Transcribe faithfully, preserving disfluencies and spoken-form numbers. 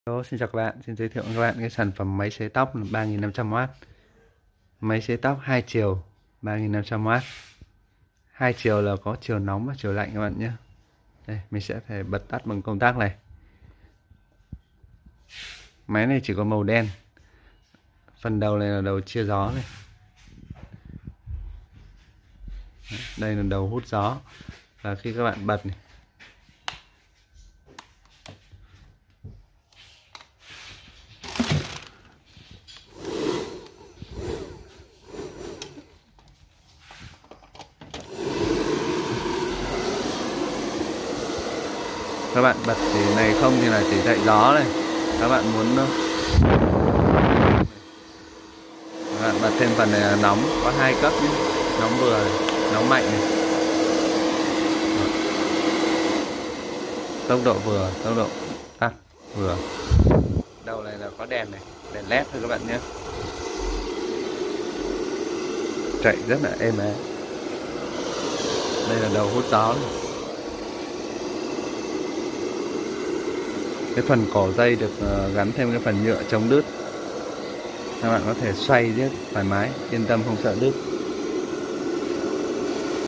Hello, xin chào các bạn, xin giới thiệu với các bạn cái sản phẩm máy sấy tóc ba nghìn năm trăm oát. Máy sấy tóc hai chiều ba nghìn năm trăm oát. Hai chiều là có chiều nóng và chiều lạnh các bạn nhé. Đây, mình sẽ phải bật tắt bằng công tắc này. Máy này chỉ có màu đen. Phần đầu này là đầu chia gió này. Đây là đầu hút gió. Và khi các bạn bật này, các bạn bật thì này không thì là chỉ chạy gió này. Các bạn muốn các bạn bật thêm phần này là nóng, có hai cấp nhé. Nóng vừa, nóng mạnh này. Tốc độ vừa, tốc độ tắt vừa. Đầu này là có đèn này, đèn led thôi các bạn nhé. Chạy rất là êm ái. Đây là đầu hút gió này. Cái phần cổ dây được gắn thêm cái phần nhựa chống đứt. Các bạn có thể xoay rất thoải mái, yên tâm không sợ đứt.